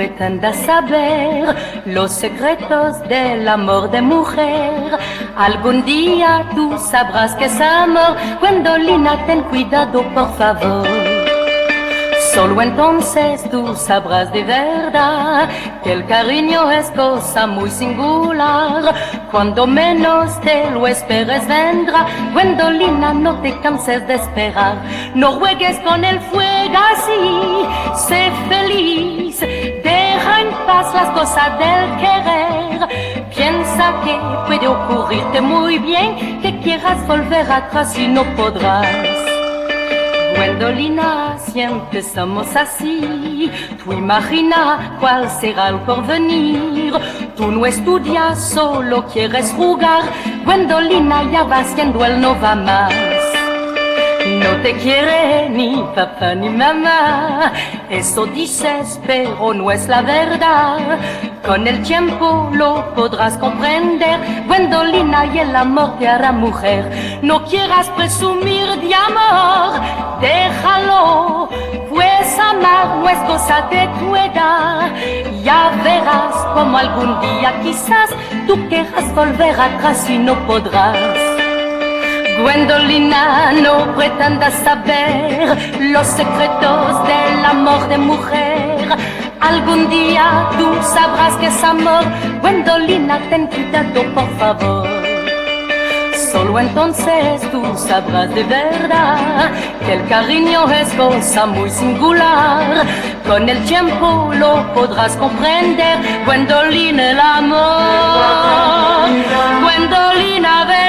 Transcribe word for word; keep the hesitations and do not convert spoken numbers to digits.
pretendas saber los secretos del amor de mujer. Algún día tú sabrás que es amor. Gwendolina, ten cuidado, por favor. Solo entonces tú sabrás de verdad que el cariño es cosa muy singular. Cuando menos te lo esperes vendrá. Gwendolina, no te canses de esperar. No juegues con el fuego así, sé feliz. Deja en paz las cosas del querer. Piensa que puede ocurrirte muy bien que quieras volver atrás y no podrás. Gwendolina, siempre somos así. Tú imagina cuál será el porvenir. Tú no estudias, solo quieres jugar. Gwendolina, ya va siendo él no va más. No te quiere ni papá ni mamá. Eso dices, pero no es la verdad. Con el tiempo lo podrás comprender. Gwendolina, y el amor te hará mujer. No quieras presumir de amor, déjalo, pues amar no es cosa de tu edad. Ya verás como algún día quizás tú querrás volver atrás y no podrás. Gwendolina, no pretendas saber los secretos del amor de mujer. Algún día tú sabrás que es amor. Gwendolina, ten cuidado, por favor. Solo entonces tú sabrás de verdad que el cariño es cosa muy singular. Con el tiempo lo podrás comprender. Gwendolina, el amor. Gwendolina, ven.